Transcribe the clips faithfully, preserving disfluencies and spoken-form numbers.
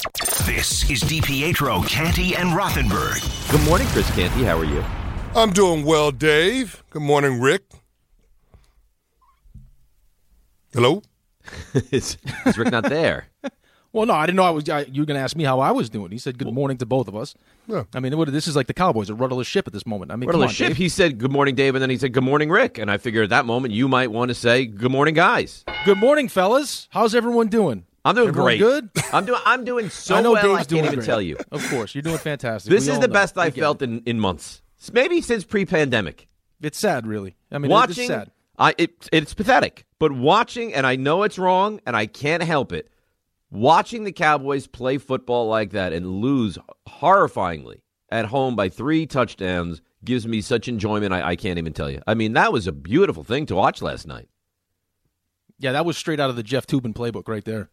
This is DiPietro, Canty, and Rothenberg. Good morning, Chris Canty. How are you? I'm doing well, Dave. Good morning, Rick. Hello? is, is Rick not there? Well, no, I didn't know I was. I, you were going to ask me how I was doing. He said good morning to both of us. Yeah. I mean, what, this is like the Cowboys, a rudderless ship at this moment. I mean, Rudderless come on, ship. Dave. He said good morning, Dave, and then he said good morning, Rick. And I figured at that moment you might want to say good morning, guys. Good morning, fellas. How's everyone doing? I'm doing Everyone great. Good. I'm doing. I'm doing so I know well. Dave's I can't doing even great. tell you. Of course, you're doing fantastic. This We is all the know. best We I've get felt it. in, in months. Maybe since pre-pandemic. It's sad, really. I mean, watching, it's sad. I it, it's pathetic. But watching, and I know it's wrong, and I can't help it. Watching the Cowboys play football like that and lose horrifyingly at home by three touchdowns gives me such enjoyment I, I can't even tell you. I mean, that was a beautiful thing to watch last night. Yeah, that was straight out of the Jeff Toobin playbook right there.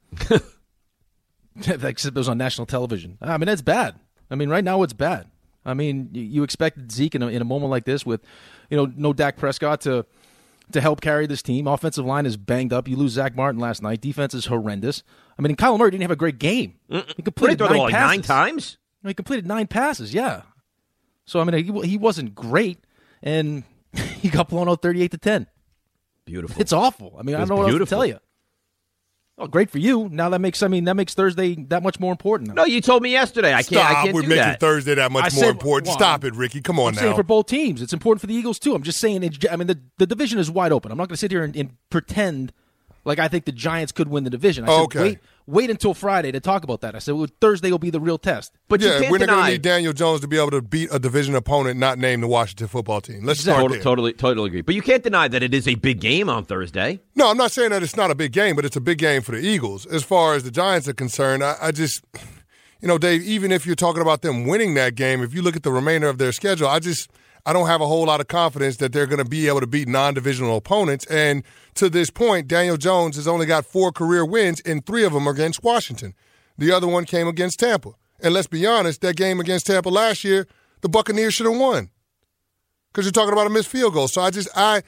Except it was on national television. I mean, that's bad. I mean, right now it's bad. I mean, you, you expected Zeke in a, in a moment like this with, you know, no Dak Prescott to to help carry this team. Offensive line is banged up. You lose Zach Martin last night. Defense is horrendous. I mean, and Kyler Murray didn't have a great game. Mm-mm. He completed throw nine the ball like passes. nine times? He completed nine passes, yeah. So, I mean, he, he wasn't great, and he got blown out thirty-eight to ten. Beautiful. It's awful. I mean, I don't know what else to beautiful. tell you. Oh, great for you. Now that makes, I mean, that makes Thursday that much more important now. No, you told me yesterday. I can't. Stop I can't with do making that. Thursday that much I more said- important. well, Stop it, Ricky. Come on I'm now. saying for both teams. It's important for the Eagles, too. I'm just saying, it, I mean, the, the division is wide open. I'm not going to sit here and, and pretend like I think the Giants could win the division. I said, Okay. wait, wait until Friday to talk about that. I said, well, Thursday will be the real test. But you yeah, can't we're not going deny. to need Daniel Jones to be able to beat a division opponent not named the Washington football team. Let's start Totally, there. totally, totally agree. But you can't deny that it is a big game on Thursday. No, I'm not saying that it's not a big game, but it's a big game for the Eagles. As far as the Giants are concerned, I, I just, you know, Dave, even if you're talking about them winning that game, if you look at the remainder of their schedule, I just, I don't have a whole lot of confidence that they're going to be able to beat non-divisional opponents. And to this point, Daniel Jones has only got four career wins, and three of them are against Washington. The other one came against Tampa. And let's be honest, that game against Tampa last year, the Buccaneers should have won because you're talking about a missed field goal. So I just, I,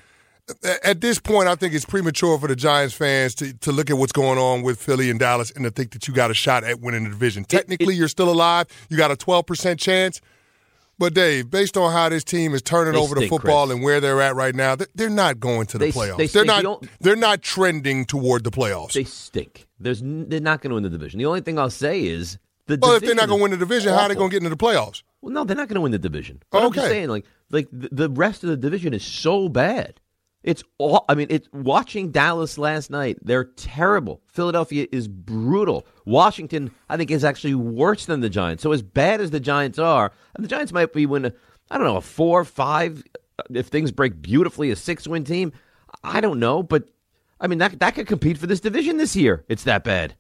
at this point, I think it's premature for the Giants fans to, to look at what's going on with Philly and Dallas and to think that you got a shot at winning the division. Technically, you're still alive. You got a twelve percent chance. But, Dave, based on how this team is turning They over the stink, football Chris. and where they're at right now, they're not going to the They- playoffs. they They are stink. not. The ol- They're not trending toward the playoffs. They stink. There's, n- they're not going to win the division. The only thing I'll say is the well, if division they're not going to win the is division, how are they awful. going to get into the playoffs? Well, no, they're not going to win the division. But I'm just Okay. saying, like, like the, the rest of the division is so bad. It's all. I mean, it's watching Dallas last night. They're terrible. Philadelphia is brutal. Washington, I think, is actually worse than the Giants. So as bad as the Giants are, and the Giants might be win. A, I don't know, a four, five. If things break beautifully, a six-win team. I don't know, but I mean that that could compete for this division this year. It's that bad.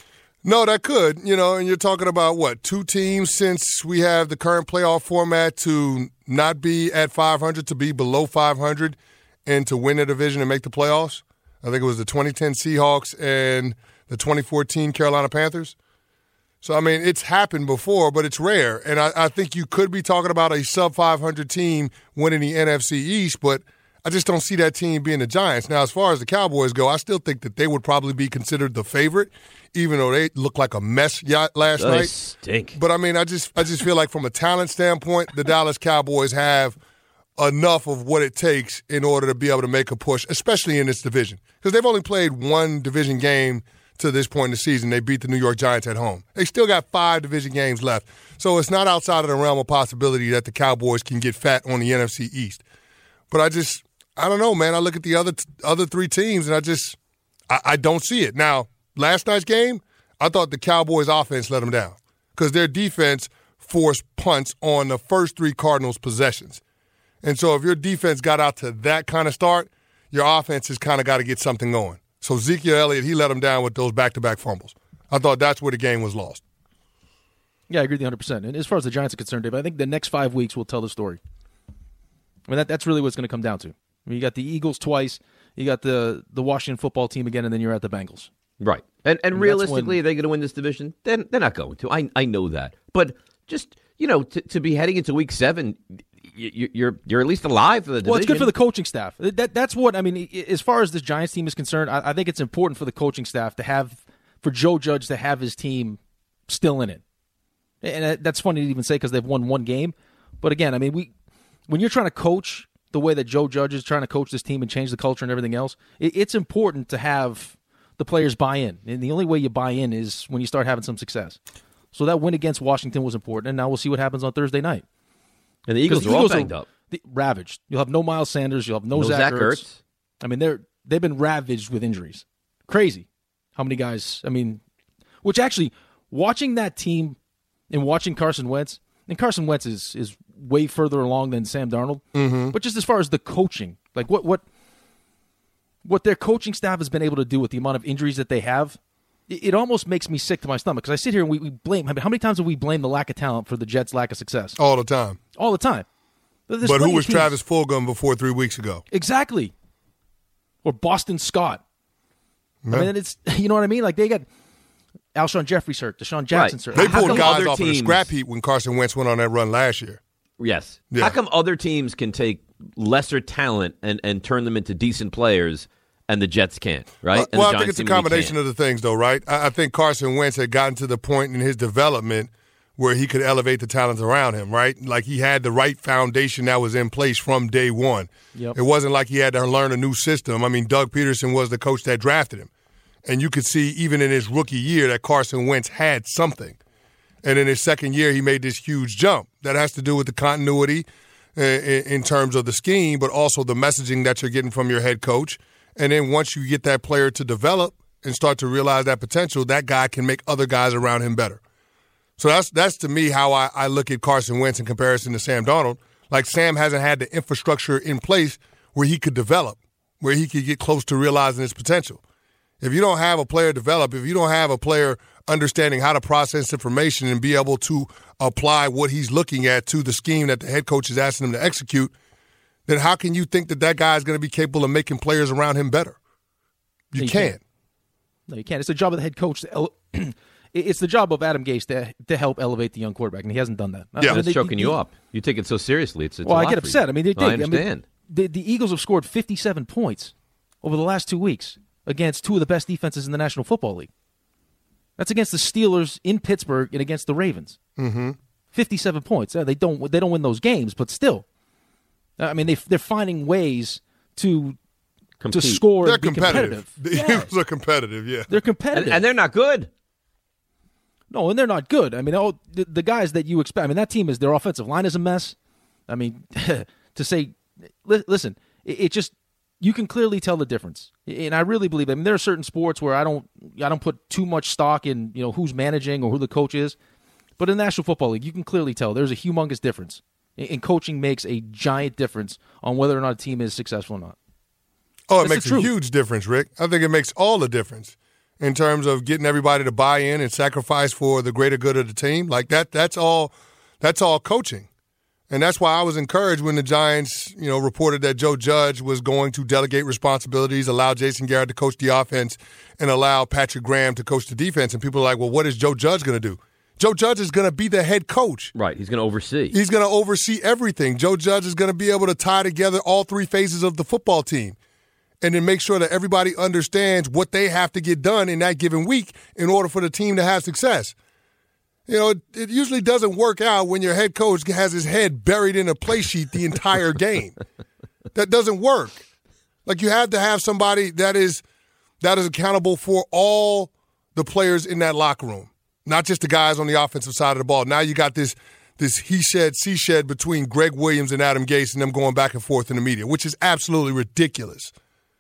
No, that could, you know, and you're talking about, what, two teams since we have the current playoff format to not be at five hundred, to be below five hundred, and to win the division and make the playoffs? I think it was the twenty ten Seahawks and the twenty fourteen Carolina Panthers. So, I mean, it's happened before, but it's rare. And I, I think you could be talking about a sub five hundred team winning the N F C East, but I just don't see that team being the Giants. Now, as far as the Cowboys go, I still think that they would probably be considered the favorite, even though they looked like a mess yacht last They night. stink. But, I mean, I just I just feel like from a talent standpoint, the Dallas Cowboys have enough of what it takes in order to be able to make a push, especially in this division. Because they've only played one division game to this point in the season. They beat the New York Giants at home. They still got five division games left. So it's not outside of the realm of possibility that the Cowboys can get fat on the N F C East. But I just, I don't know, man. I look at the other other three teams, and I just, I, I don't see it. Now, last night's game, I thought the Cowboys' offense let them down because their defense forced punts on the first three Cardinals' possessions. And so if your defense got out to that kind of start, your offense has kind of got to get something going. So Ezekiel Elliott, he let them down with those back-to-back fumbles. I thought that's where the game was lost. Yeah, I agree with you one hundred percent. And as far as the Giants are concerned, Dave, I think the next five weeks will tell the story. I mean, that, that's really what it's going to come down to. I mean, you got the Eagles twice, you got the, the Washington football team again, and then you're at the Bengals. Right. And and I mean, realistically, when- are they going to win this division? Then they're not going to. I I know that. But just, you know, to, to be heading into week seven, you, you're you're at least alive for the division. Well, it's good for the coaching staff. That That's what, I mean, as far as this Giants team is concerned, I, I think it's important for the coaching staff to have, for Joe Judge to have his team still in it. And that's funny to even say because they've won one game. But again, I mean, we when you're trying to coach the way that Joe Judge is trying to coach this team and change the culture and everything else, it, it's important to have the players buy in. And the only way you buy in is when you start having some success. So that win against Washington was important, and now we'll see what happens on Thursday night. And the Eagles, the are Eagles all banged are up. The, ravaged. You'll have no Miles Sanders. You'll have no, No Zach, Zach Ertz. Ertz. I mean, they're they've been ravaged with injuries. Crazy. How many guys? I mean, which actually, watching that team and watching Carson Wentz, and Carson Wentz is is way further along than Sam Darnold. Mm-hmm. But just as far as the coaching, like what what what their coaching staff has been able to do with the amount of injuries that they have, it, it almost makes me sick to my stomach because I sit here and we, we blame. I mean, how many times have we blamed the lack of talent for the Jets' lack of success? All the time. All the time. There's but who plenty was of teams- Travis Fulgham before three weeks ago? Exactly. Or Boston Scott. Yeah. I mean, it's you know what I mean. Like they got Alshon Jeffrey's hurt, Deshaun Jackson's hurt. They How pulled come guys other off of the teams- scrap heap when Carson Wentz went on that run last year. Yes. Yeah. How come other teams can take lesser talent and, and turn them into decent players and the Jets can't, right? Uh, And well, the I think Giants it's a seemingly combination can't. of the things, though, right? I, I think Carson Wentz had gotten to the point in his development where he could elevate the talent around him, right? Like he had the right foundation that was in place from day one. Yep. It wasn't like he had to learn a new system. I mean, Doug Peterson was the coach that drafted him. And you could see even in his rookie year that Carson Wentz had something. And in his second year, he made this huge jump. That has to do with the continuity uh, in, in terms of the scheme, but also the messaging that you're getting from your head coach. And then once you get that player to develop and start to realize that potential, that guy can make other guys around him better. So that's, that's to me, how I, I look at Carson Wentz in comparison to Sam Darnold. Like Sam hasn't had the infrastructure in place where he could develop, where he could get close to realizing his potential. If you don't have a player develop, if you don't have a player understanding how to process information and be able to apply what he's looking at to the scheme that the head coach is asking him to execute, then how can you think that that guy is going to be capable of making players around him better? You, You can't. can't. No, you can't. It's the job of the head coach. To ele- it's the job of Adam Gase to to help elevate the young quarterback, and he hasn't done that. Yeah. And it's They- choking they- you up. You take it so seriously. It's, it's Well, a I lot get for upset. you. I mean, they No, did. I understand. mean, the, the Eagles have scored fifty-seven points over the last two weeks against two of the best defenses in the National Football League. That's against the Steelers in Pittsburgh and against the Ravens. Mm-hmm. fifty-seven points. Yeah, they don't they don't win those games, but still, I mean, they they're finding ways to Compete. to score. They're and be competitive. competitive. The Yeah, Eagles are competitive, yeah. they're And, competitive, and they're not good. no, and they're not good. I mean, oh, the, the guys that you expect. I mean, that team is their offensive line is a mess. I mean, to say, li- listen, it, it just you can clearly tell the difference, and I really believe. I mean, there are certain sports where I don't I don't put too much stock in you know who's managing or who the coach is, but in the National Football League, you can clearly tell there's a humongous difference, and coaching makes a giant difference on whether or not a team is successful or not. Oh, it That's the makes a truth. huge difference, Rick. I think it makes all the difference in terms of getting everybody to buy in and sacrifice for the greater good of the team. Like that that's all that's all coaching. And that's why I was encouraged when the Giants, you know, reported that Joe Judge was going to delegate responsibilities, allow Jason Garrett to coach the offense, and allow Patrick Graham to coach the defense. And people are like, well, what is Joe Judge going to do? Joe Judge is going to be the head coach. Right. He's going to oversee. He's going to oversee everything. Joe Judge is going to be able to tie together all three phases of the football team and then make sure that everybody understands what they have to get done in that given week in order for the team to have success. You know, it, it usually doesn't work out when your head coach has his head buried in a play sheet the entire game. That doesn't work. Like you have to have somebody that is that is accountable for all the players in that locker room, not just the guys on the offensive side of the ball. Now you got this this he shed, she shed between Greg Williams and Adam Gase and them going back and forth in the media, which is absolutely ridiculous.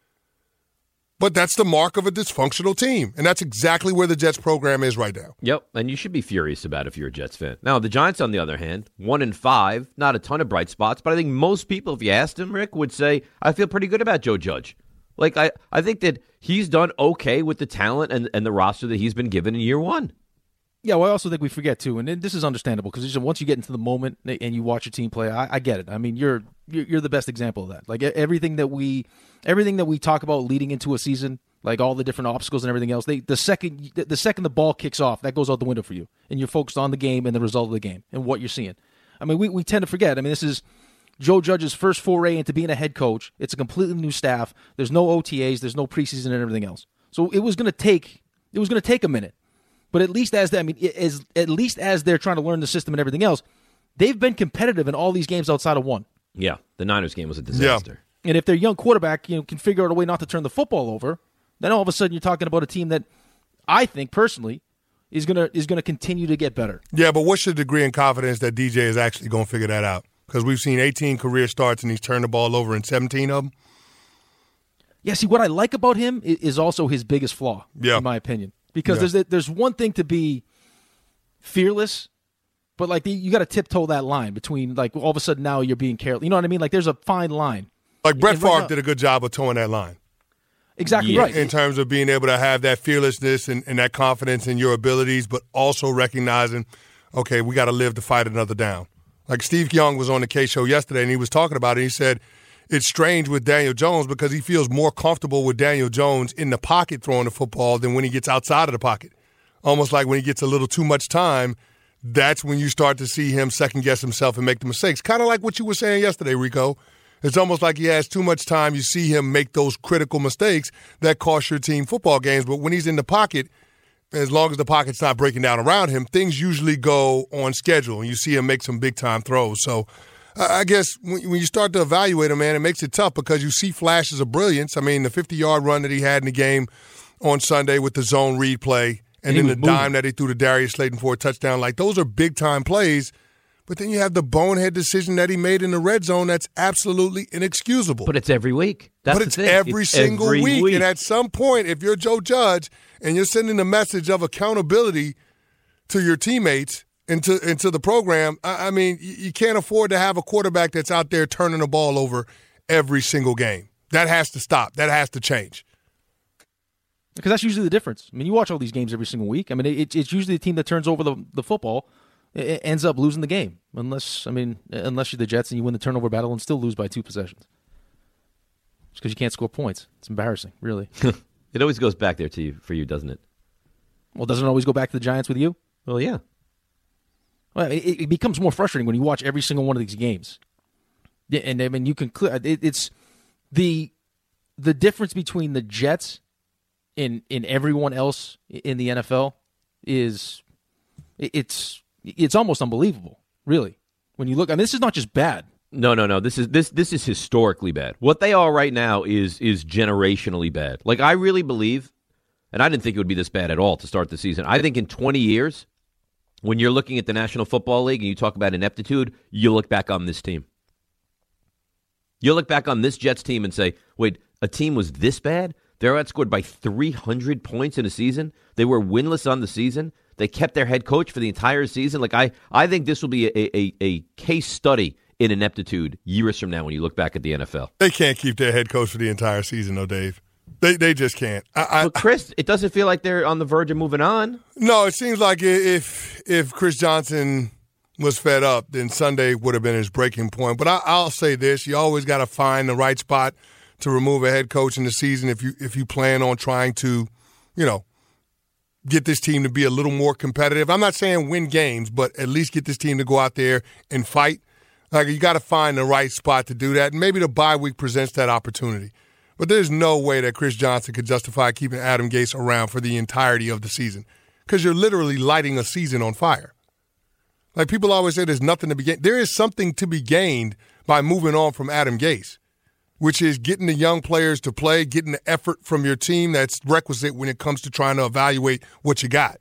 But that's the mark of a dysfunctional team, and that's exactly where the Jets program is right now. Yep, and you should be furious about it if you're a Jets fan. Now, the Giants, on the other hand, one and five, not a ton of bright spots, but I think most people, if you asked them, Rick, would say, I feel pretty good about Joe Judge. Like, I, I think that he's done okay with the talent and, and the roster that he's been given in year one. Yeah, well, I also think we forget, too, and this is understandable, because once you get into the moment and you watch your team play, I, I get it. I mean, you're, you're you're the best example of that. Like, everything that we everything that we talk about leading into a season, like all the different obstacles and everything else, they the second the second the ball kicks off, that goes out the window for you, and you're focused on the game and the result of the game and what you're seeing. I mean, we, we tend to forget. I mean, this is Joe Judge's first foray into being a head coach. It's a completely new staff. There's no O T As. There's no preseason and everything else. So it was going to take it was going to take a minute But at least as they, I mean, as at least as they're trying to learn the system and everything else, they've been competitive in all these games outside of one. Yeah, the Niners game was a disaster. Yeah. And if their young quarterback, you know, can figure out a way not to turn the football over, then all of a sudden you're talking about a team that I think personally is gonna is gonna continue to get better. Yeah, but what's your degree in confidence that D J is actually going to figure that out? Because we've seen eighteen career starts and he's turned the ball over in seventeen of them. Yeah, see, what I like about him is also his biggest flaw, yeah. in my opinion. Because yeah. there's there's one thing to be fearless, but like the, you got to tiptoe that line between like all of a sudden now you're being careless. You know what I mean? Like there's a fine line. Like Brett And right Favre now, did a good job of towing that line. Exactly Yeah. right. In terms of being able to have that fearlessness and, and that confidence in your abilities, but also recognizing, okay, we got to live to fight another down. Like Steve Young was on the K-Show yesterday, and he was talking about it. He said it's strange with Daniel Jones because he feels more comfortable with Daniel Jones in the pocket throwing the football than when he gets outside of the pocket. Almost like when he gets a little too much time, that's when you start to see him second-guess himself and make the mistakes. Kind of like what you were saying yesterday, Rico. It's almost like he has too much time. You see him make those critical mistakes that cost your team football games. But when he's in the pocket, as long as the pocket's not breaking down around him, things usually go on schedule, and you see him make some big-time throws. So I guess when you start to evaluate him, man, it makes it tough because you see flashes of brilliance. I mean, the fifty-yard run that he had in the game on Sunday with the zone read play, and, and then the moving. dime that he threw to Darius Slayton for a touchdown. Like, those are big-time plays. But then you have the bonehead decision that he made in the red zone that's absolutely inexcusable. But it's every week. That's but it's the thing. every it's single every week. week. And at some point, if you're Joe Judge and you're sending a message of accountability to your teammates and to, and to the program, I, I mean, you, you can't afford to have a quarterback that's out there turning the ball over every single game. That has to stop. That has to change. Because that's usually the difference. I mean, you watch all these games every single week. I mean, it, it's usually the team that turns over the, the football it ends up losing the game, unless I mean, unless you're the Jets and you win the turnover battle and still lose by two possessions. It's because you can't score points. It's embarrassing, really. It always goes back there to you for you, doesn't it? Well, doesn't it always go back to the Giants with you? Well, yeah. Well, it, it becomes more frustrating when you watch every single one of these games. Yeah, and I mean, you can clear it, it's the the difference between the Jets and in everyone else in the N F L is it, it's. It's almost unbelievable, really. When you look, I mean, this is not just bad. No, no, no. This is this this is historically bad. What they are right now is is generationally bad. Like, I really believe, and I didn't think it would be this bad at all to start the season. I think in twenty years, when you're looking at the National Football League and you talk about ineptitude, you look back on this team. You'll look back on this Jets team and say, wait, a team was this bad? They're outscored by three hundred points in a season. They were winless on the season. They kept their head coach for the entire season. Like I, I think this will be a, a, a case study in ineptitude years from now when you look back at the N F L. They can't keep their head coach for the entire season, though, Dave. They they just can't. I, I, but Chris, it doesn't feel like they're on the verge of moving on. No, it seems like if if Chris Johnson was fed up, then Sunday would have been his breaking point. But I, I'll say this: you always got to find the right spot to remove a head coach in the season if you if you plan on trying to, you know, get this team to be a little more competitive. I'm not saying win games, but at least get this team to go out there and fight. Like, you got to find the right spot to do that. And maybe the bye week presents that opportunity. But there's no way that Chris Johnson could justify keeping Adam Gase around for the entirety of the season because you're literally lighting a season on fire. Like, people always say there's nothing to be gained. There is something to be gained by moving on from Adam Gase, which is getting the young players to play, getting the effort from your team that's requisite when it comes to trying to evaluate what you got.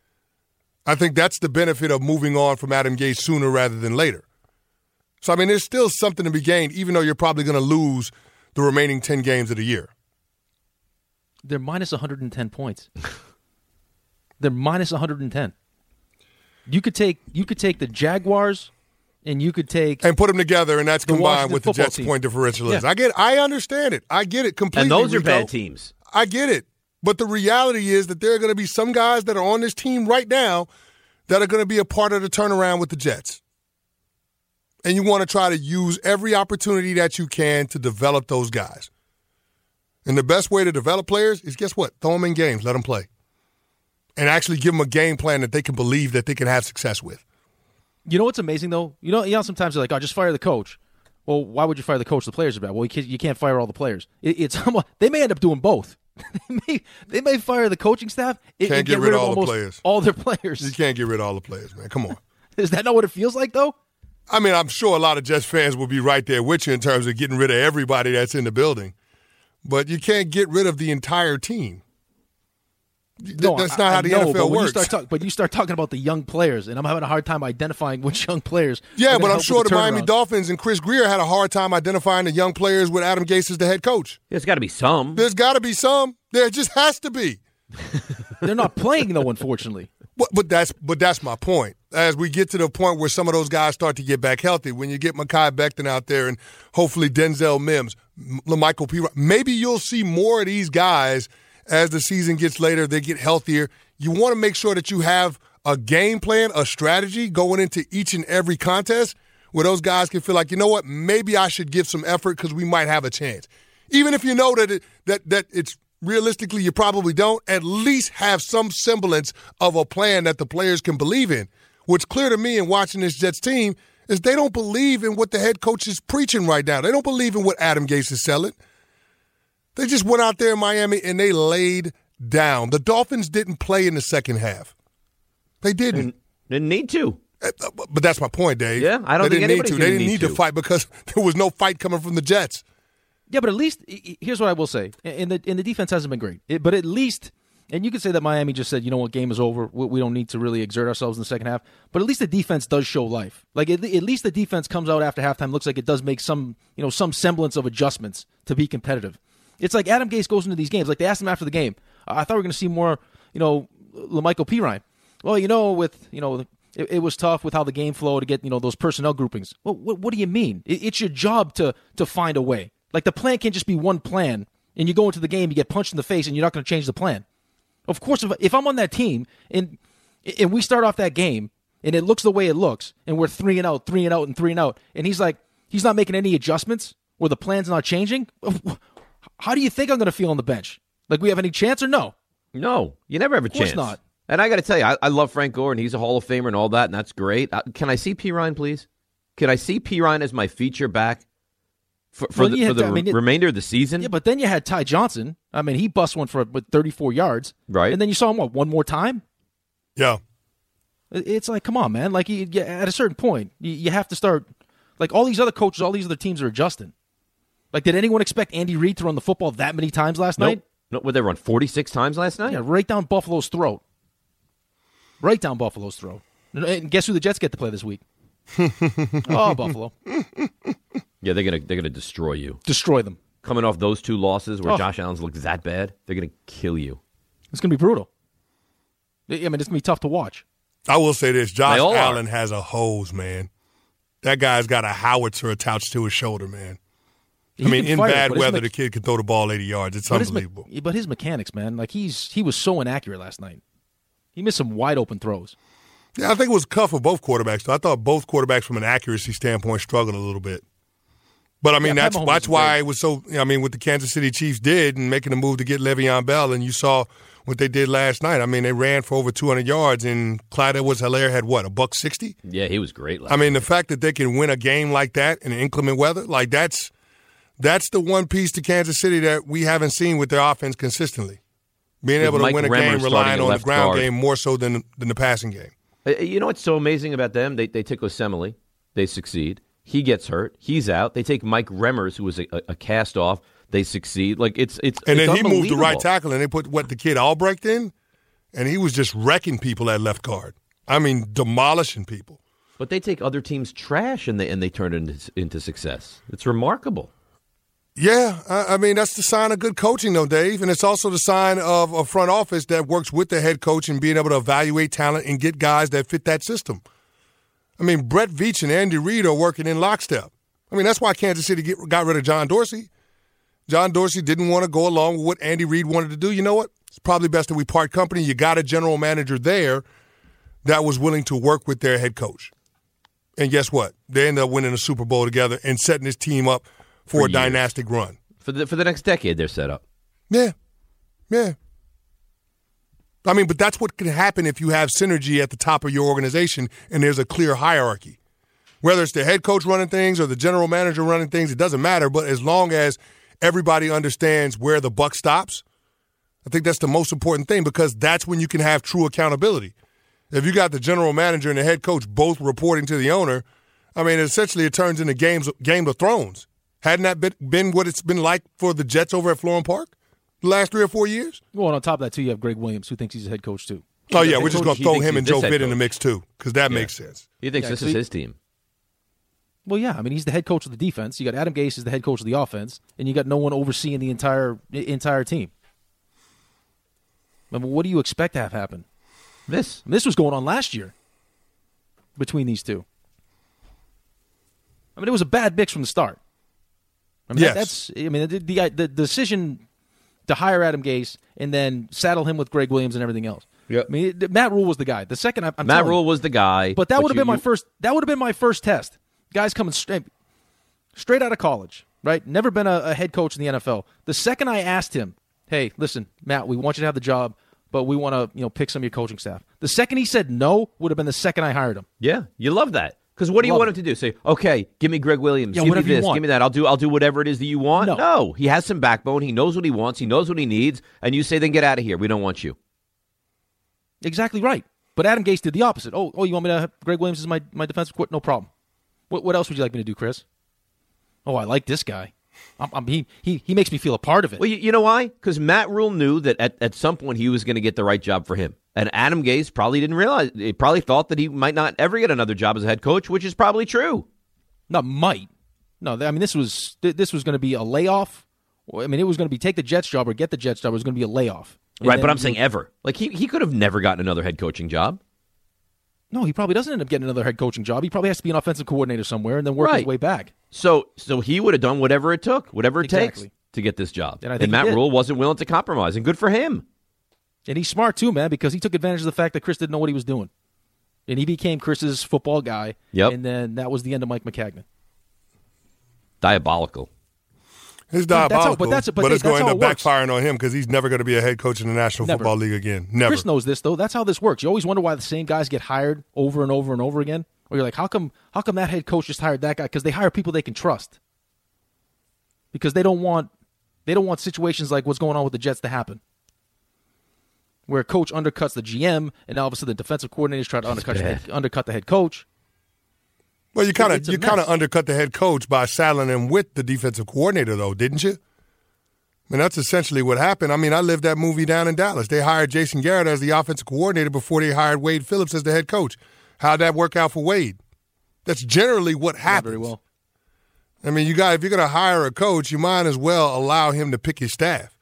I think that's the benefit of moving on from Adam Gase sooner rather than later. So, I mean, there's still something to be gained, even though you're probably going to lose the remaining ten games of the year. They're minus one hundred ten points. They're minus one hundred ten. You could take you could take the Jaguars, and you could take and put them together, and that's the combined with the football Jets' team. point differential is. Yeah. I get, I understand it. I get it completely. And those are Rico. bad teams. I get it, but the reality is that there are going to be some guys that are on this team right now that are going to be a part of the turnaround with the Jets, and you want to try to use every opportunity that you can to develop those guys. And the best way to develop players is, guess what? Throw them in games, let them play, and actually give them a game plan that they can believe that they can have success with. You know what's amazing, though? You know, you know sometimes they're like, oh, just fire the coach. Well, why would you fire the coach? The players are bad. Well, you can't, you can't fire all the players. It, it's They may end up doing both. they, may, they may fire the coaching staff and, Can't and get, get rid rid of all almost the players. all their players. You can't get rid of all the players, man. Come on. Is that not what it feels like, though? I mean, I'm sure a lot of Jets fans will be right there with you in terms of getting rid of everybody that's in the building. But you can't get rid of the entire team. No, that's not I, how I the know, N F L but when works. You start talk, but you start talking about the young players, and I'm having a hard time identifying which young players. Yeah, but I'm help sure with the, the Miami Dolphins and Chris Grier had a hard time identifying the young players with Adam Gase as the head coach. There's got to be some. There's got to be some. There just has to be. They're not playing, though, unfortunately. But, but that's but that's my point. As we get to the point where some of those guys start to get back healthy, when you get Mekhi Becton out there and hopefully Denzel Mims, LaMichael P. Maybe you'll see more of these guys as the season gets later, they get healthier. You want to make sure that you have a game plan, a strategy going into each and every contest where those guys can feel like, you know what, maybe I should give some effort because we might have a chance. Even if you know that it, that that it's realistically you probably don't, at least have some semblance of a plan that the players can believe in. What's clear to me in watching this Jets team is they don't believe in what the head coach is preaching right now. They don't believe in what Adam Gase is selling. They just went out there in Miami and they laid down. The Dolphins didn't play in the second half. They didn't. Didn't need to. But that's my point, Dave. Yeah, I don't they think didn't need to. anybody's They gonna didn't need need to. to fight because there was no fight coming from the Jets. Yeah, but at least here's what I will say: and the and the defense hasn't been great, it, but at least, and you could say that Miami just said, you know what, game is over. We, we don't need to really exert ourselves in the second half. But at least the defense does show life. Like at, at least the defense comes out after halftime, looks like it does make some you know some semblance of adjustments to be competitive. It's like Adam Gase goes into these games. Like they asked him after the game, I thought we were going to see more, you know, LaMichael Pirine. Well, you know, with you know. It, it was tough with how the game flowed to get, you know, those personnel groupings. Well, what, what do you mean? It, it's your job to to find a way. Like the plan can't just be one plan, and you go into the game, you get punched in the face, and you're not going to change the plan. Of course, if, if I'm on that team and and we start off that game and it looks the way it looks, and we're three and out, three and out, and three and out, and he's like, he's not making any adjustments or the plan's not changing. How do you think I'm going to feel on the bench? Like we have any chance or no? No, you never have a of course chance. Not. And I got to tell you, I, I love Frank Gore, and he's a Hall of Famer and all that, and that's great. Uh, can I see Pirine, please? Can I see Pirine as my feature back for, for well, the, for the to, I mean, it, remainder of the season? Yeah, but then you had Ty Johnson. I mean, he bust one for what, thirty-four yards. Right. And then you saw him, what, one more time? Yeah. It's like, come on, man. Like, you, you, at a certain point, you, you have to start, like, all these other coaches, all these other teams are adjusting. Like, did anyone expect Andy Reid to run the football that many times last nope. night? No, what, they run forty-six times last night? Yeah, right down Buffalo's throat. Right down Buffalo's throat. And guess who the Jets get to play this week? Oh, Buffalo. Yeah, they're gonna they're gonna destroy you. Destroy them. Coming off those two losses where Oh. Josh Allen's looked that bad, they're gonna kill you. It's going to be brutal. I mean, it's going to be tough to watch. I will say this. Josh They all Allen are. has a hose, man. That guy's got a howitzer attached to his shoulder, man. He I mean, can in fire, bad but his weather, me- the kid can throw the ball eighty yards. It's but his, me- unbelievable. but his mechanics, man, like he's he was so inaccurate last night. He missed some wide open throws. Yeah, I think it was tough for both quarterbacks. So I thought both quarterbacks, from an accuracy standpoint, struggled a little bit. But I mean, Yeah, Pat that's Mahomes that's is why great. it was so. I mean, what the Kansas City Chiefs did and making the move to get Le'Veon Bell, and you saw what they did last night. I mean, they ran for over two hundred yards, and Clyde Edwards-Helaire had what, a buck sixty? Yeah, he was great last I mean, the fact that they can win a game like that in inclement weather, like that's that's the one piece to Kansas City that we haven't seen with their offense consistently. Being With able to Mike win a Remmer game starting relying at on the left ground guard. game more so than than the passing game. Uh, You know what's so amazing about them? They they take Osemele, they succeed. He gets hurt, he's out. They take Mike Remmers, who was a, a, a cast off. They succeed. Like it's it's And it's then he moved the right unbelievable. tackle, and they put what the kid Albrecht in, and he was just wrecking people at left guard. I mean, demolishing people. But they take other teams' trash and they and they turn it into, into success. It's remarkable. Yeah, I, I mean that's the sign of good coaching, though, Dave, and it's also the sign of a front office that works with the head coach and being able to evaluate talent and get guys that fit that system. I mean, Brett Veach and Andy Reid are working in lockstep. I mean, that's why Kansas City get, got rid of John Dorsey. John Dorsey didn't want to go along with what Andy Reid wanted to do. You know what? It's probably best that we part company. You got a general manager there that was willing to work with their head coach. And guess what? They ended up winning a Super Bowl together and setting this team up for, For a years. dynastic run. For the for the next decade, they're set up. Yeah. Yeah. I mean, but that's what can happen if you have synergy at the top of your organization and there's a clear hierarchy. Whether it's the head coach running things or the general manager running things, it doesn't matter. But as long as everybody understands where the buck stops I think that's the most important thing because that's when you can have true accountability. If you got the general manager and the head coach both reporting to the owner, I mean, essentially it turns into games, Game of Thrones. Hadn't that been, been what it's been like for the Jets over at Florham Park the last three or four years? Well, and on top of that, too, you have Greg Williams, who thinks he's a head coach, too. Oh, yeah, we're just going to throw him and Joe Vitt Vitt in the mix, too, because that yeah. makes sense. He thinks yeah, this so is he, his team. Well, yeah, I mean, he's the head coach of the defense. You got Adam Gase as the head coach of the offense, and you got no one overseeing the entire entire team. I mean, what do you expect to have happen? This. And this was going on last year between these two. I mean, it was a bad mix from the start. I mean, yes. that, that's. I mean, the, the the decision to hire Adam Gase and then saddle him with Greg Williams and everything else. Yep. I mean, it, Matt Rule was the guy. The second, I, I'm Matt telling Rule you, was the guy, but that would have you, been my you, first. That would have been my first test. Guys coming straight, straight out of college, right? Never been a, a head coach in the N F L. The second I asked him, "Hey, listen, Matt, we want you to have the job, but we want to, you know, pick some of your coaching staff." The second he said no, would have been the second I hired him. Yeah, you love that. Because what do you Love want it. him to do? Say, okay, give me Greg Williams. Yeah, give me whatever you this. want. Give me that. I'll do. I'll do whatever it is that you want. No. no, he has some backbone. He knows what he wants. He knows what he needs. And you say, then get out of here. We don't want you. Exactly right. But Adam Gase did the opposite. Oh, oh, you want me to have Greg Williams as my, my defensive court? No problem. What what else would you like me to do, Chris? Oh, I like this guy. I'm, I'm, he, he he makes me feel a part of it. Well, you, you know why? Because Matt Rule knew that at, at some point he was going to get the right job for him. And Adam Gase probably didn't realize. He probably thought that he might not ever get another job as a head coach, which is probably true. Not might. No, I mean, this was this was going to be a layoff. I mean, it was going to be take the Jets job or get the Jets job. It was going to be a layoff. And right, then, but I'm saying ever. Like, he, he could have never gotten another head coaching job. No, he probably doesn't end up getting another head coaching job. He probably has to be an offensive coordinator somewhere and then work Right. his way back. So so he would have done whatever it took, whatever it Exactly. takes to get this job. And I think and he Matt did. Rule wasn't willing to compromise, and good for him. And he's smart too, man, because he took advantage of the fact that Chris didn't know what he was doing. And he became Chris's football guy. Yep. And then that was the end of Mike McCagnon. Diabolical. It's That's how- diabolical, but but, that's- but it's that's going to how end it up works. backfiring on him because he's never going to be a head coach in the National Never. Football League again. Never. Chris knows this, though. That's how this works. You always wonder why the same guys get hired over and over and over again. Or you're like, how come how come that head coach just hired that guy? Because they hire people they can trust. Because they don't want they don't want situations like what's going on with the Jets to happen. Where a coach undercuts the G M, and all of a sudden the defensive coordinators try to undercut the, head, undercut the head coach. Well, you kind It's of a you kind of mess. undercut the head coach by saddling him with the defensive coordinator, though, didn't you? I mean, that's essentially what happened. I mean, I lived that movie down in Dallas. They hired Jason Garrett as the offensive coordinator before they hired Wade Phillips as the head coach. How'd that work out for Wade? That's generally what Not happens. very well. I mean, you got if you're going to hire a coach, you might as well allow him to pick his staff.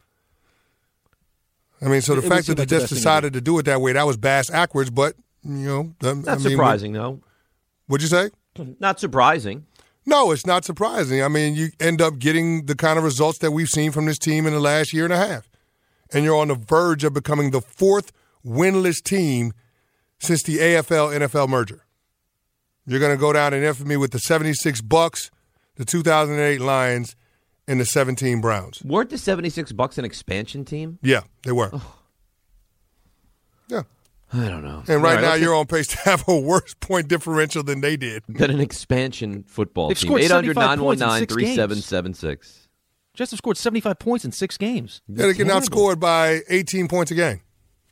I mean, so the It would fact seem that they like the just best thing to decided to do it that way, that was bass backwards. But you know, I Not mean, surprising, though. What'd you say? Not surprising. No, it's not surprising. I mean, you end up getting the kind of results that we've seen from this team in the last year and a half. And you're on the verge of becoming the fourth winless team since the A F L N F L merger. You're going to go down in infamy with the seventy-six Bucks, the two thousand eight Lions, and the seventeen Browns. Weren't the seventy-six Bucks an expansion team? Yeah, they were. Yeah. I don't know. And right, All now let's you're on pace to have a worse point differential than they did. Got an expansion football They've team. scored eight hundred, seventy-five nine one nine, points in six three seven seven six. Jets have scored seventy-five points in six games. Yeah, they get terrible. outscored by eighteen points a game.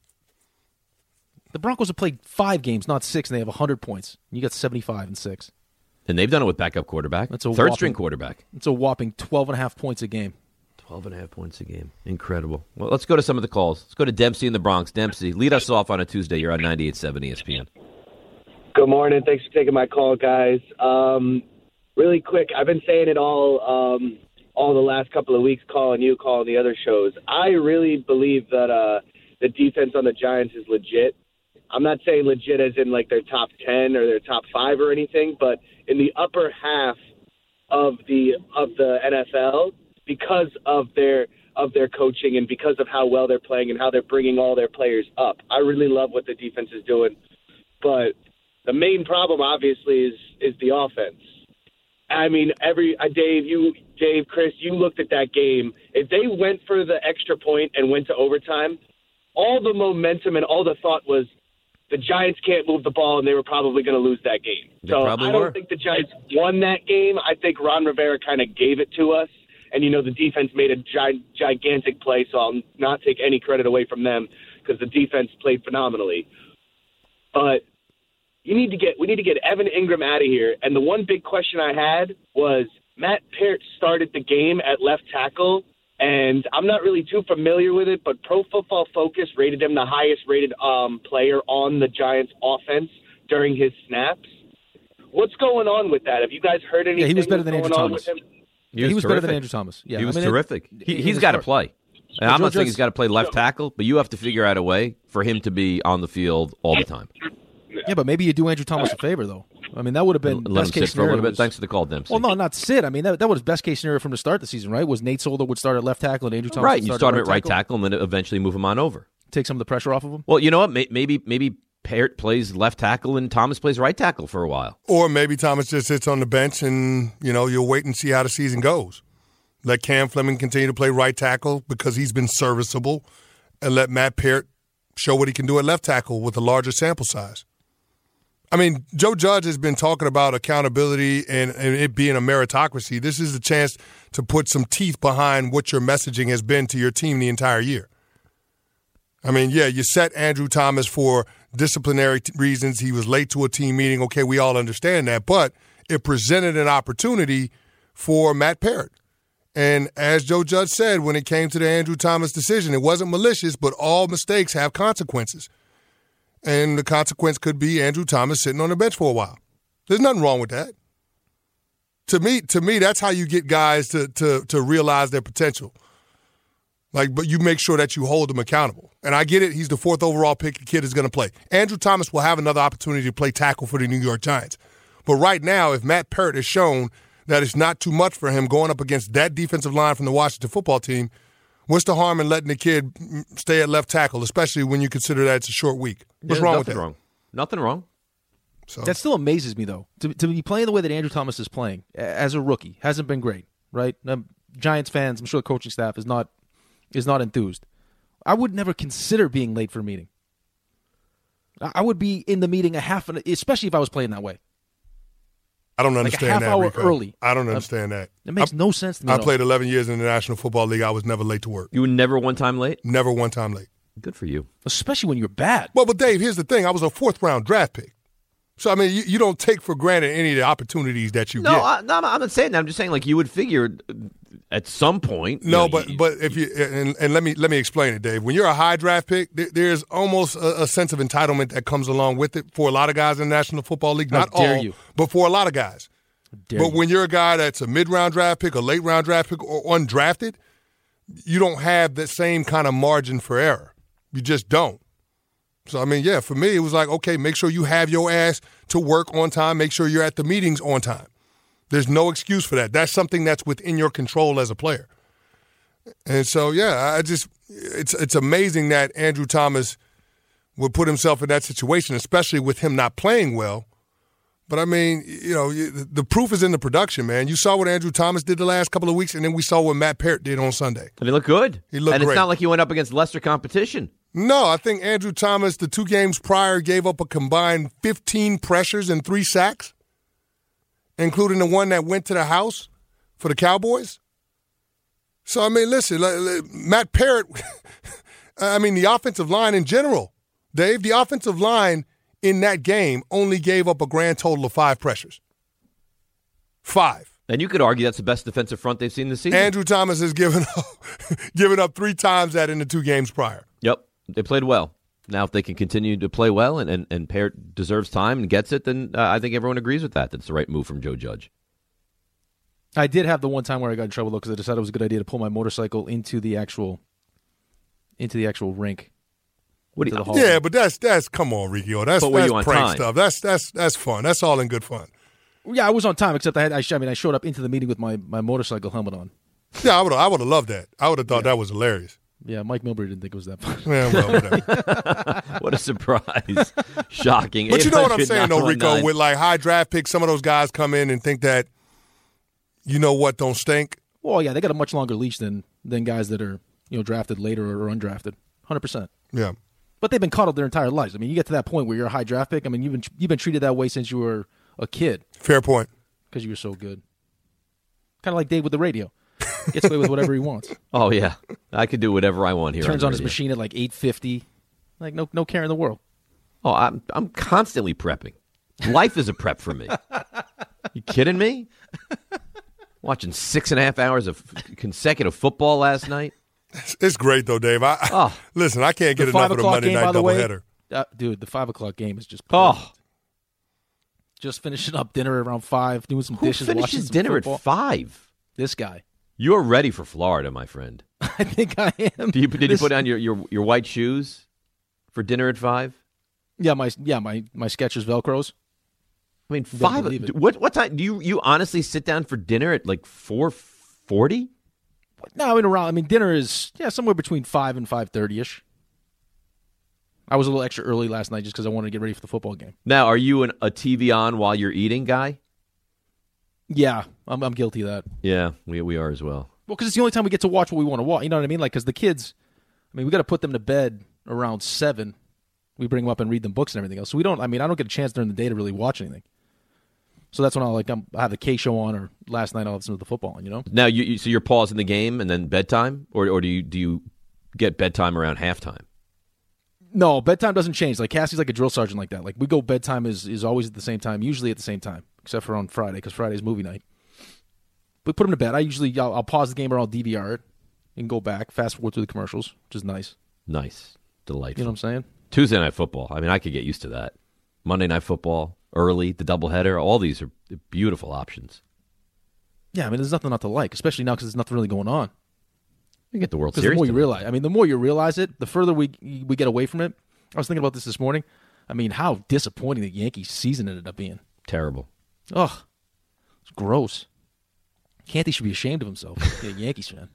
The Broncos have played five games, not six, and they have one hundred points. You got seventy-five and six. And they've done it with backup quarterback. That's a Third whopping- string quarterback. It's a whopping twelve and a half points a game. twelve and a half points a game. Incredible. Well, let's go to some of the calls. Let's go to Dempsey in the Bronx. Dempsey, lead us off on a Tuesday. You're on ninety-eight point seven E S P N. Good morning. Thanks for taking my call, guys. Um, really quick, I've been saying it all um, all the last couple of weeks, calling you, calling the other shows. I really believe that uh, the defense on the Giants is legit. I'm not saying legit as in like their top ten or their top five or anything, but in the upper half of the of the N F L because of their of their coaching and because of how well they're playing and how they're bringing all their players up. I really love what the defense is doing, but the main problem obviously is is the offense. I mean, every uh, Dave, you, Dave, Chris, you looked at that game. If they went for the extra point and went to overtime, all the momentum and all the thought was the Giants can't move the ball and they were probably going to lose that game. They so probably I don't were. think the Giants won that game. I think Ron Rivera kind of gave it to us. And, you know, the defense made a gi- gigantic play, so I'll not take any credit away from them because the defense played phenomenally. But you need to get we need to get Evan Ingram out of here. And the one big question I had was Matt Peart started the game at left tackle, and I'm not really too familiar with it, but Pro Football Focus rated him the highest rated um, player on the Giants offense during his snaps. What's going on with that? Have you guys heard anything? Yeah, he was better than Andrew Thomas. He was, he was better than Andrew Thomas. Yeah, he was I mean, terrific. It, he, it, he's it got to hard. play. And I'm Joe not saying Judge- he's got to play left tackle, but you have to figure out a way for him to be on the field all the time. Yeah, but maybe you do Andrew Thomas a favor, though. I mean, that would have been Let best him case sit for a little scenario. bit. was- Thanks for the call, Dempsey. Well, no, not sit. I mean, that, that was best case scenario from the start of the season, right? Was Nate Solder would start at left tackle and Andrew Thomas right. would You start start him at at right tackle and then eventually move him on over. Take some of the pressure off of him. Well, you know what? May- Maybe maybe Peart plays left tackle and Thomas plays right tackle for a while. Or maybe Thomas just sits on the bench and, you know, you'll wait and see how the season goes. Let Cam Fleming continue to play right tackle because he's been serviceable, and let Matt Peart show what he can do at left tackle with a larger sample size. I mean, Joe Judge has been talking about accountability and, and it being a meritocracy. This is the chance to put some teeth behind what your messaging has been to your team the entire year. I mean, yeah, you set Andrew Thomas for disciplinary t- reasons. He was late to a team meeting. Okay, we all understand that. But it presented an opportunity for Matt Peart. And as Joe Judge said when it came to the Andrew Thomas decision, it wasn't malicious, but all mistakes have consequences. And the consequence could be Andrew Thomas sitting on the bench for a while. There's nothing wrong with that. To me, to me, that's how you get guys to to to realize their potential. Like, but you make sure that you hold them accountable. And I get it. He's the fourth overall pick. The kid is going to play. Andrew Thomas will have another opportunity to play tackle for the New York Giants. But right now, if Matt Peart has shown that it's not too much for him going up against that defensive line from the Washington football team, what's the harm in letting the kid stay at left tackle, especially when you consider that it's a short week? What's Yeah, wrong with nothing that? wrong. Nothing wrong. So. That still amazes me, though. To, to be playing the way that Andrew Thomas is playing a- as a rookie hasn't been great, right? Um, Giants fans, I'm sure the coaching staff is not is not enthused. I would never consider being late for a meeting. I I would be in the meeting a half an, especially if I was playing that way. I don't Like a understand half that, hour Rico. early. I don't understand that. It makes I, no sense to me. I at all. played eleven years in the National Football League. I was never late to work. You were never one time late? Never one time late. Good for you. especially when you're bad. Well, but Dave, here's the thing. I was a fourth round draft pick. So, I mean, you, you don't take for granted any of the opportunities that you No, get. I, no, I'm not saying that. I'm just saying, like, you would figure at some point. you No, know, but you- but if you and, and let me let me explain it, Dave. When you're a high draft pick, there, there's almost a, a sense of entitlement that comes along with it for a lot of guys in the National Football League. How Not dare all, you. but for a lot of guys. Dare But you. when you're a guy that's a mid round draft pick, a late round draft pick, or undrafted, you don't have that same kind of margin for error. You just don't. So, I mean, yeah, for me, it was like, okay, make sure you have your ass to work on time. Make sure you're at the meetings on time. There's no excuse for that. That's something that's within your control as a player. And so, yeah, I just it's it's amazing that Andrew Thomas would put himself in that situation, especially with him not playing well. But, I mean, you know, the proof is in the production, man. You saw what Andrew Thomas did the last couple of weeks, and then we saw what Matt Peart did on Sunday. and he looked good. He looked and great. it's not like you went up against lesser competition. No, I think Andrew Thomas, the two games prior, gave up a combined fifteen pressures and three sacks, including the one that went to the house for the Cowboys. So, I mean, listen, like, like, Matt Peart, I mean, the offensive line in general, Dave, the offensive line in that game only gave up a grand total of five pressures. Five. And you could argue that's the best defensive front they've seen this season. Andrew Thomas has given up, given up three times that in the two games prior. Yep, they played well. Now, if they can continue to play well and, and, and Peart deserves time and gets it, then uh, I think everyone agrees with that. That's the right move from Joe Judge. I did have the one time where I got in trouble though because I decided it was a good idea to pull my motorcycle into the actual into the actual rink. What do into you, the hall. Yeah, but that's that's come on, Rico. That's But were that's you on prank time? stuff. That's that's that's fun. That's all in good fun. Yeah, I was on time, except I had. I, sh- I mean, I showed up into the meeting with my, my motorcycle helmet on. Yeah, I would I would have loved that. I would have thought that was hilarious. Yeah, Mike Milbury didn't think it was that fun. Yeah, well, whatever. what a surprise. Shocking. But you know what I'm saying, though, eight hundred, nine one nine. Rico. With like high draft picks, some of those guys come in and think that, you know what, don't stink. Well, yeah, they got a much longer leash than than guys that are you know drafted later or undrafted, one hundred percent. Yeah. But they've been coddled their entire lives. I mean, you get to that point where you're a high draft pick. I mean, you've been you've been treated that way since you were a kid Fair point. because you were so good. Kind of like Dave with the radio. Gets away with whatever he wants. Oh, yeah. I could do whatever I want here. Turns on, on his radio. machine at like eight fifty. Like, no no care in the world. Oh, I'm I'm constantly prepping. Life is a prep for me. You kidding me? Watching six and a half hours of consecutive football last night. It's great, though, Dave. I, Oh. Listen, I can't get The enough five of the o'clock Monday game, night by the way, doubleheader. uh, dude, the five o'clock game is just perfect. Oh, Just finishing up dinner around five, doing some who dishes, watching finishes some dinner football. at five? This guy. You're ready for Florida, my friend. I think I am. Do you, did This- you put on your, your, your white shoes for dinner at five? Yeah, my yeah my my Skechers Velcros. I mean, don't five. believe it. What what time do you you honestly sit down for dinner at like four forty? No, I mean around. I mean dinner is yeah somewhere between five and five thirty ish. I was a little extra early last night just because I wanted to get ready for the football game. Now, are you an, a T V on while you're eating guy? Yeah, I'm I'm guilty of that. Yeah, we we are as well. Well, because it's the only time we get to watch what we want to watch. You know what I mean? Like, because the kids, I mean, we got to put them to bed around seven. We bring them up and read them books and everything else. So we don't. I mean, I don't get a chance during the day to really watch anything. So that's when I'll like I'm, I have the K show on, or last night I'll listen to the football on. You know? Now, you, you so you're pausing the game and then bedtime, or or do you do you get bedtime around halftime? No, bedtime doesn't change. Like Cassie's like a drill sergeant like that. Like we go bedtime is is always at the same time, usually at the same time, except for on Friday because Friday's movie night. We put them to bed. I usually I'll, I'll pause the game or I'll D V R it and go back, fast forward through the commercials, which is nice. Nice, delightful. You know what I'm saying? Tuesday night football. I mean, I could get used to that. Monday night football, early, the doubleheader. All these are beautiful options. Yeah, I mean, there's nothing not to like, especially now because there's nothing really going on. You get the World Because the Series. more you tonight. realize, I mean, the more you realize it, the further we we get away from it. I was thinking about this this morning. I mean, how disappointing the Yankees season ended up being. Terrible. Ugh, it's gross. Canty should be ashamed of himself. Yeah, Yankees fan.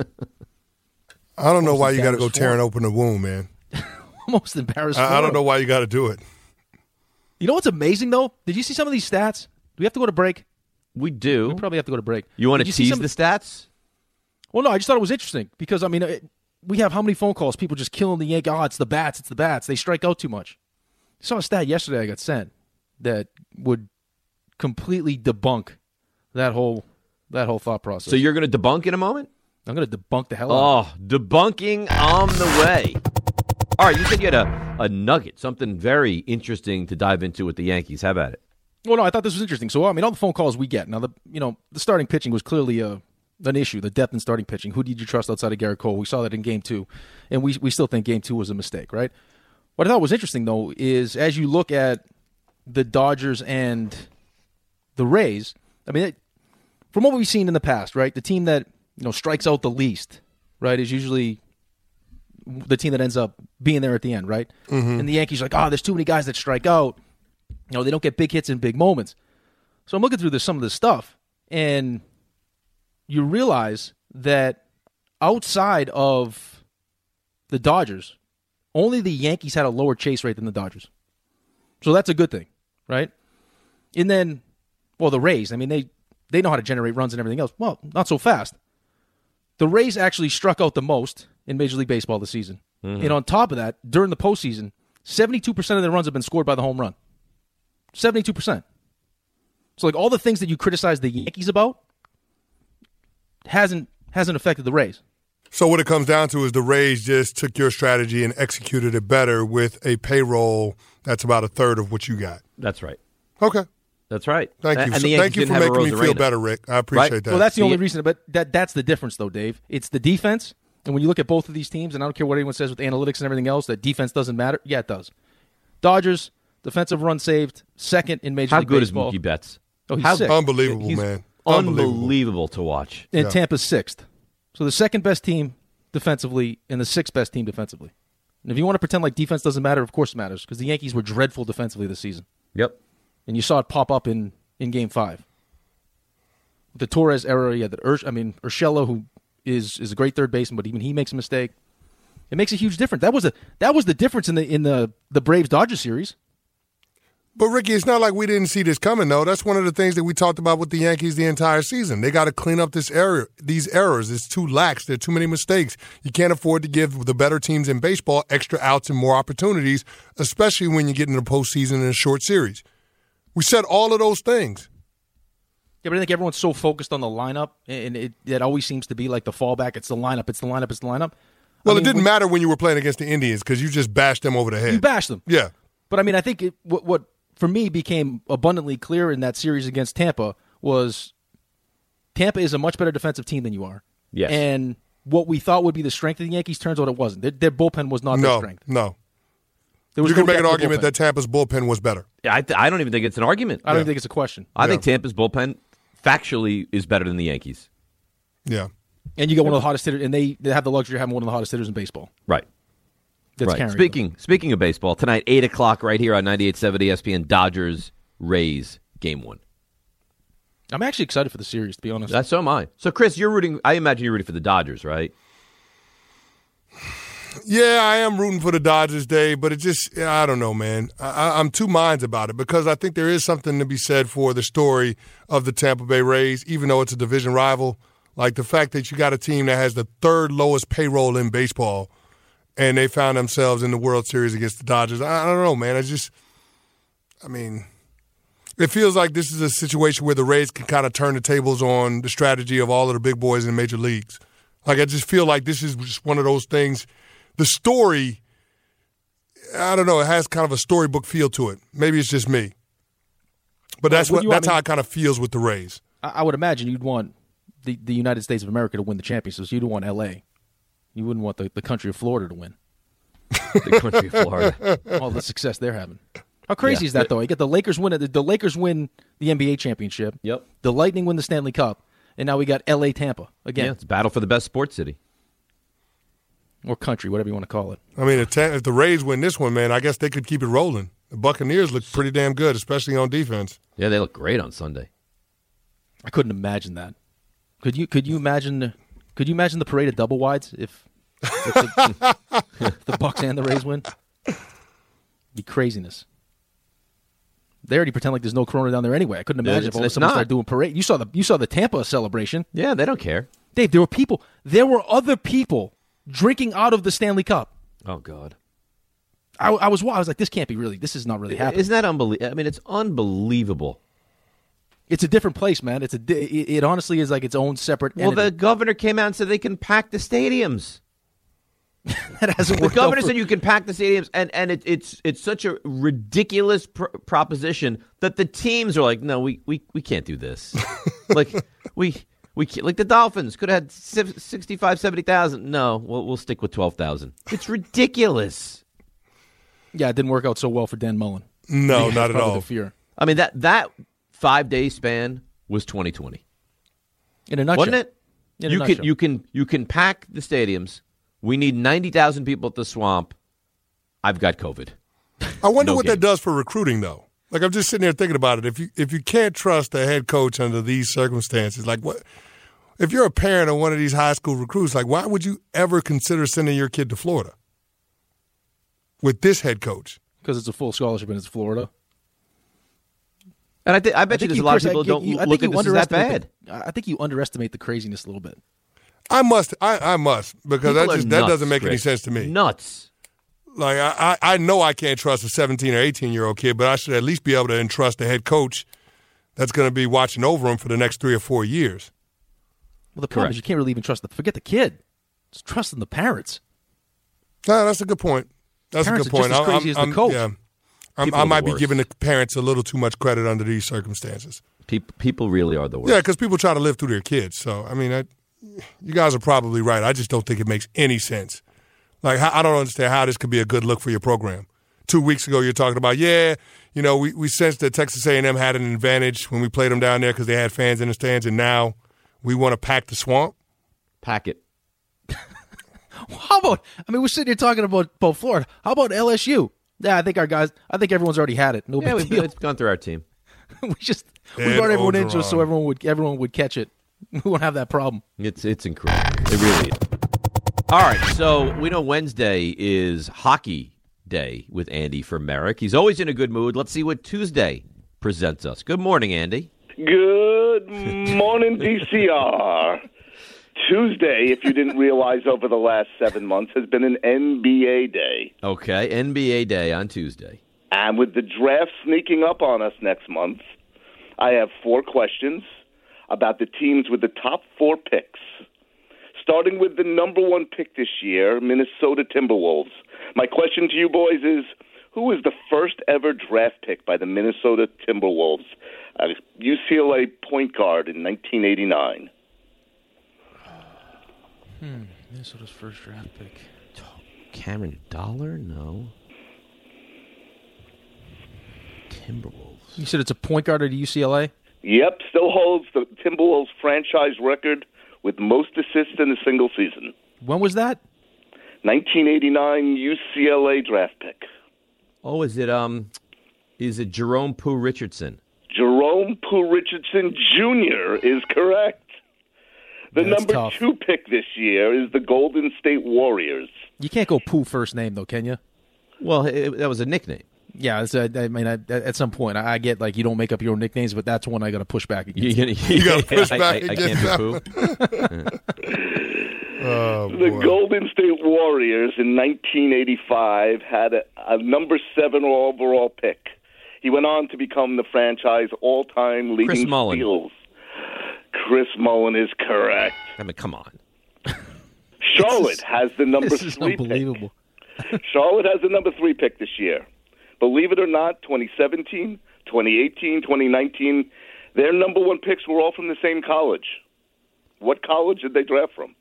I don't know Most why you got to go embarrassed tearing for. open the wound, man. Most embarrassed. I, I for don't him. know why you got to do it. You know what's amazing though? Did you see some of these stats? Do we have to go to break? We do. We probably have to go to break. You want Did to you see tease some- the stats? Well, no, I just thought it was interesting because I mean, it, we have how many phone calls? People just killing the Yankees. Oh, it's the bats. It's the bats. They strike out too much. I saw a stat yesterday I got sent that would completely debunk that whole that whole thought process. So you're going to debunk in a moment? I'm going to debunk the hell out of Oh, debunking on the way. All right, you said you had a, a nugget, something very interesting to dive into with the Yankees. How about it? it. Well, no, I thought this was interesting. So, I mean, all the phone calls we get now, the you know, the starting pitching was clearly a an issue. The depth in starting pitching. Who did you trust outside of Garrett Cole? We saw that in Game Two, and we we still think Game Two was a mistake, right? What I thought was interesting though is as you look at the Dodgers and the Rays. I mean, it, from what we've seen in the past, right? The team that you know strikes out the least, right, is usually the team that ends up being there at the end, right? Mm-hmm. And the Yankees are like, oh, there's too many guys that strike out. You know, they don't get big hits in big moments. So I'm looking through this, some of this stuff, and you realize that outside of the Dodgers, only the Yankees had a lower chase rate than the Dodgers. So that's a good thing, right? And then, well, the Rays, I mean, they, they know how to generate runs and everything else. Well, not so fast. The Rays actually struck out the most in Major League Baseball this season. Mm-hmm. And on top of that, during the postseason, seventy-two percent of their runs have been scored by the home run. seventy-two percent. So, like, all the things that you criticize the Yankees about hasn't hasn't affected the Rays. So what it comes down to is the Rays just took your strategy and executed it better with a payroll that's about a third of what you got. That's right. Okay. That's right. Thank you. And So the thank Yankees you for didn't have a making me feel Rosarena. better, Rick. I appreciate Right? that. Well, that's the See only it? reason, but that that's the difference, though, Dave. It's the defense, and when you look at both of these teams, and I don't care what anyone says with analytics and everything else, that defense doesn't matter. Yeah, it does. Dodgers, defensive run saved, second in Major How League good Baseball. is Mookie Betts? Oh, he's How sick. Unbelievable, He's man. Unbelievable to watch. And Yeah. Tampa's sixth. So the second best team defensively and the sixth best team defensively. And if you want to pretend like defense doesn't matter, of course it matters, because the Yankees were dreadful defensively this season. Yep. And you saw it pop up in, in Game Five. With the Torres era, yeah, that Ursh, I mean Urshela, who is is a great third baseman, but even he makes a mistake. It makes a huge difference. That was a that was the difference in the in the the Braves Dodgers series. But, Ricky, it's not like we didn't see this coming, though. That's one of the things that we talked about with the Yankees the entire season. They got to clean up this error, these errors. It's too lax. There are too many mistakes. You can't afford to give the better teams in baseball extra outs and more opportunities, especially when you get in the postseason in a short series. We said all of those things. Yeah, but I think everyone's so focused on the lineup, and it, it always seems to be like the fallback. It's the lineup, it's the lineup, it's the lineup. Well, I mean, it didn't when, matter when you were playing against the Indians because you just bashed them over the head. You bashed them. Yeah. But, I mean, I think it, what, what, for me, became abundantly clear in that series against Tampa was Tampa is a much better defensive team than you are. Yes. And what we thought would be the strength of the Yankees turns out it wasn't. Their, their bullpen was not No, their strength. no. There was You can no make an depth in the argument bullpen. that Tampa's bullpen was better. Yeah, I, th- I don't even think it's an argument. I don't Yeah. even think it's a question. I Yeah. think Tampa's bullpen factually is better than the Yankees. Yeah. And you got one of the hottest hitters, and they, they have the luxury of having one of the hottest hitters in baseball. Right. That's right. carrying Speaking speaking of baseball, tonight, eight o'clock right here on ninety-eight point seven E S P N, Dodgers-Rays, game one. them. I'm actually excited for the series, to be honest. That's so am I. So, Chris, you're rooting, I imagine you're rooting for the Dodgers, right? Yeah, I am rooting for the Dodgers, Dave, but it just, I don't know, man. I, I'm two minds about it because I think there is something to be said for the story of the Tampa Bay Rays, even though it's a division rival. Like the fact that you got a team that has the third lowest payroll in baseball, and they found themselves in the World Series against the Dodgers. I, I don't know, man. It's just, I mean, it feels like this is a situation where the Rays can kind of turn the tables on the strategy of all of the big boys in major leagues. Like, I just feel like this is just one of those things. The story, I don't know, it has kind of a storybook feel to it. Maybe it's just me. But that's Well, what you- that's I mean- how it kind of feels with the Rays. I, I would imagine you'd want the, the United States of America to win the championship, so you'd want L A. You wouldn't want the, the country of Florida to win. The country of Florida. All the success they're having. How crazy Yeah. is that, though? You get the Lakers win it. The Lakers win the N B A championship. Yep. The Lightning win the Stanley Cup, and now we got L A Tampa again, Yeah, it's a battle for the best sports city. or country, whatever you want to call it. I mean, if, Ta- if the Rays win this one, man, I guess they could keep it rolling. The Buccaneers look pretty damn good, especially on defense. Yeah, they look great on Sunday. I couldn't imagine that. Could you? Could you imagine? Could you imagine the parade of double wides if, if the, if the Bucks and the Rays win? Be craziness. They already pretend like there's no corona down there anyway. I couldn't imagine It's- if all of a it's sudden not. started doing parade. You saw the you saw the Tampa celebration, Yeah, they don't care. Dave. There were people. There were other people drinking out of the Stanley Cup. Oh, God. I, I was I was like, this can't be really. This is not really happening. Isn't that unbelievable? I mean, it's unbelievable. It's a different place, man. It's a. di- It, it honestly is like its own separate. Well, the entity. governor came out and said they can pack the stadiums. that hasn't The worked out governor for- said you can pack the stadiums, and, and it, it's it's such a ridiculous pr- proposition that the teams are like, no, we, we, we can't do this. like we we can't, like the Dolphins could have had sixty-five, seventy thousand. No, we'll we'll stick with twelve thousand. It's ridiculous. Yeah, it didn't work out so well for Dan Mullen. No, That's not at probably all. The fear. I mean that that five day span was twenty twenty, In a nutshell. wasn't it? In a you nutshell. can you can you can pack the stadiums. We need ninety thousand people at the Swamp. I've got COVID. I wonder No what game. that does for recruiting, though. Like, I'm just sitting there thinking about it. If you if you can't trust a head coach under these circumstances, like what? If you're a parent of one of these high school recruits, like why would you ever consider sending your kid to Florida with this head coach? Because it's a full scholarship and it's Florida. And I, th- I bet I you think there's you, a lot Chris, of people I, who don't you, I look think at you this as that underestimate bad. the- I think you underestimate the craziness a little bit. I must. I, I must because People that are just that nuts, doesn't make any Chris. sense to me. Nuts. Like I, I I know I can't trust a seventeen or eighteen year old kid, but I should at least be able to entrust the head coach that's going to be watching over him for the next three or four years. Well, the problem Correct. is you can't really even trust the forget the kid. It's trusting the parents. No, that's a good point. That's Parents a good are just point. as crazy as the I'm- coach. Yeah. I'm, People I are the might be worst. giving the parents a little too much credit under these circumstances. People, people really are the worst. Yeah, because people try to live through their kids. So, I mean, I, you guys are probably right. I just don't think it makes any sense. Like, I I don't understand how this could be a good look for your program. Two weeks ago, you're talking about, yeah, you know, we, we sensed that Texas A and M had an advantage when we played them down there because they had fans in the stands, and now we want to pack the swamp. Pack it. How about? I mean, we're sitting here talking about, about Florida. How about L S U? Yeah, I think our guys. I think everyone's already had it. No Yeah, big we've, deal. it's gone through our team. we just we Ed brought everyone into it so Ogeron. everyone would everyone would catch it. We won't have that problem. It's it's incredible. It really is. All right, so we know Wednesday is hockey day with Andy from Merrick. He's always in a good mood. Let's see what Tuesday presents us. Good morning, Andy. Good morning, D C R. Tuesday, if you didn't realize over the last seven months, has been an N B A day. Okay, N B A day on Tuesday. And with the draft sneaking up on us next month, I have four questions about the teams with the top four picks. Starting with the number one pick this year, Minnesota Timberwolves. My question to you boys is, who was the first ever draft pick by the Minnesota Timberwolves? A U C L A point guard in nineteen eighty-nine. Hmm. Minnesota's first draft pick. Cameron Dollar? No. Timberwolves. You said it's a point guard at U C L A? Yep, still holds the Timberwolves franchise record with most assists in a single season. When was that? nineteen eighty-nine U C L A draft pick. Oh, is it um, is it Jerome Pooh Richardson? Jerome Pooh Richardson Junior is correct. The That's number tough. two pick this year is the Golden State Warriors. You can't go Pooh first name, though, can you? Well, it, that was a nickname. Yeah, it's a, I mean, I, at some point, I, I get like you don't make up your own nicknames, but that's one I got to push back against. You, You gotta push I, back I, I against can't that do Pooh. Oh, The boy. Golden State Warriors in nineteen eighty-five had a, a number seven overall pick. He went on to become the franchise all-time leading Chris Mullin. steals. Chris Mullin is correct. I mean, come on. Charlotte has the number This is three unbelievable. pick. Charlotte has the number three pick this year. Believe it or not, twenty seventeen, twenty eighteen, twenty nineteen, their number one picks were all from the same college. What college did they draft from?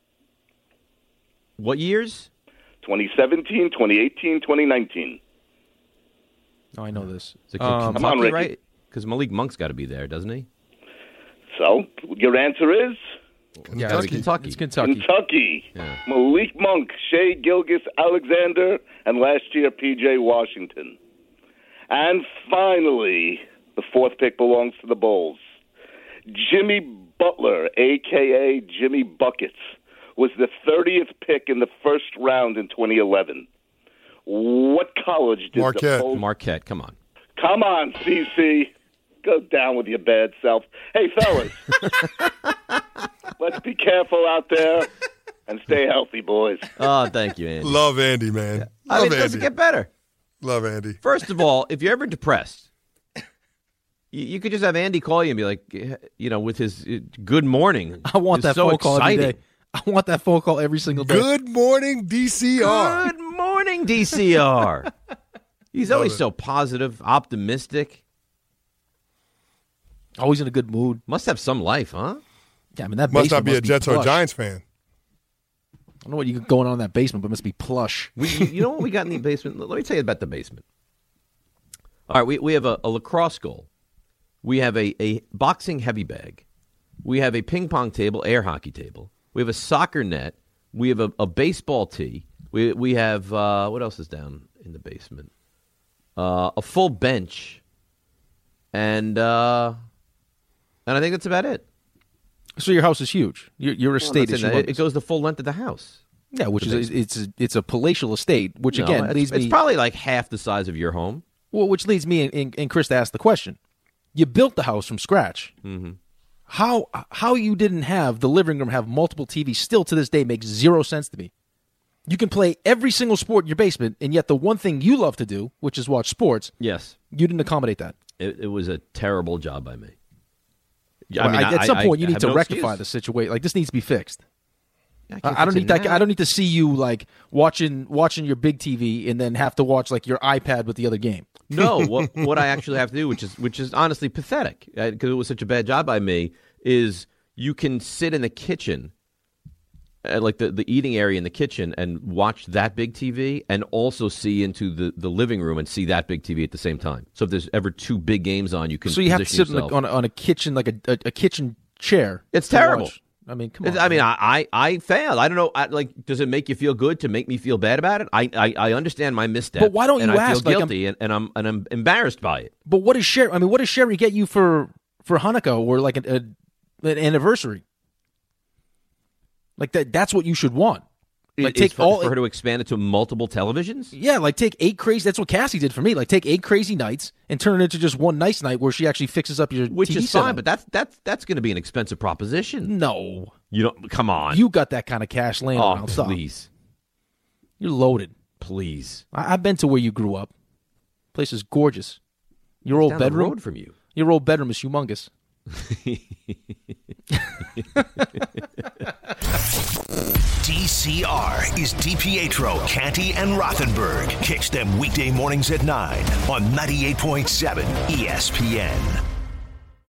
What years? twenty seventeen, twenty eighteen, twenty nineteen. Oh, I know this. Is it Um, Kentucky, Come on, Ricky. right? Because Malik Monk's got to be there, doesn't he? So, your answer is yeah, Kentucky. it's Kentucky. It's Kentucky. Kentucky. Yeah. Malik Monk, Shea Gilgis Alexander, and last year P J Washington. And finally, the fourth pick belongs to the Bulls. Jimmy Butler, a k a. Jimmy Buckets, was the thirtieth pick in the first round in twenty eleven. What college did Marquette. the Bulls... Marquette, come on. Come on, C C. Go down with your bad self. Hey, fellas. Let's be careful out there and stay healthy, boys. Oh, thank you, Andy. Love Andy, man. I Love mean, it doesn't Andy. get better. Love Andy. First of all, if you're ever depressed, you, you could just have Andy call you and be like, you know, with his uh, good morning. I want It's that so phone call every exciting. day. I want that phone call every single day. Good morning, D C R. Good morning, D C R. He's Love always it. so positive, optimistic. Always in a good mood. Must have some life, huh? Yeah, I mean that Must not basement be a must Jets or plush. Giants fan. I don't know what you got going on in that basement, but it must be plush. We, you you know what we got in the basement? Let me tell you about the basement. All right, we, we have a, a lacrosse goal. We have a, a boxing heavy bag. We have a ping pong table, air hockey table. We have a soccer net. We have a, a baseball tee. We we have, uh, what else is down in the basement? Uh, a full bench. And uh, and I think that's about it. So your house is huge. Your, your Well, estate that's is it. humongous. It goes the full length of the house. Yeah, which the is a, it's a, it's a palatial estate, which No, again it's, leads it's me probably like half the size of your home. well, which leads me and, and, and Chris to ask the question: you built the house from scratch. Mm-hmm. How how you didn't have the living room have multiple T Vs still to this day makes zero sense to me. You can play every single sport in your basement, and yet the one thing you love to do, which is watch sports, Yes. you didn't accommodate that. It, it was a terrible job by me. Well, I- at some point, you need have to no rectify excuse. the situation. Like this needs to be fixed. I, can't I, I don't fix it need that. now. I don't need to see you like watching watching your big T V and then have to watch like your iPad with the other game. No, what what I actually have to do, which is which is honestly pathetic, because it was such a bad job by me, is you can sit in the kitchen, uh, like the, the eating area in the kitchen, and watch that big T V, and also see into the, the living room and see that big T V at the same time. So if there's ever two big games on, you can. So you have to position sit in a, yourself. on, a, on a kitchen like a, a, a kitchen chair. It's to terrible. watch. I mean, come on. It's- I mean, man. I, I, I failed. I don't know. I, like, does it make you feel good to make me feel bad about it? I, I, I understand my misstep. But why don't and you I ask, feel like, I'm- guilty, and, and I'm and I'm embarrassed by it. But what does Sherry? I mean, what does Sherry get you for for Hanukkah or like an, a, an anniversary? Like that. That's what you should want. Like It- take it's for, all. for her to expand it to multiple televisions. Yeah, like take eight crazy. That's what Cassie did for me. Like take eight crazy nights and turn it into just one nice night where she actually fixes up your Which T V is fine, setup. but that's that's that's going to be an expensive proposition. no, You don't come on. you got that kind of cash laying oh, around. Stop. please, You're loaded. please. I, I've been to where you grew up. Place is gorgeous. Your old Down the bedroom. road from you. Your old bedroom is humongous. D C R is DiPietro, Canty, and Rothenberg. Catch them weekday mornings at nine on ninety-eight point seven E S P N.